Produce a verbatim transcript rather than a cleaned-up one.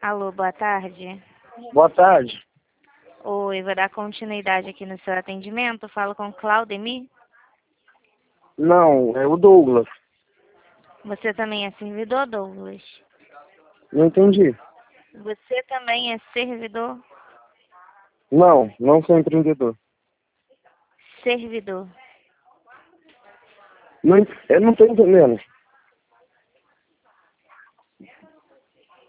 Alô, boa tarde. Boa tarde. Oi, vou dar continuidade aqui no seu atendimento. Falo com Claudemir. Não, é o Douglas. Você também é servidor, Douglas? Não entendi. Você também é servidor? Não, não sou empreendedor. Servidor. Não, en- eu não estou entendendo.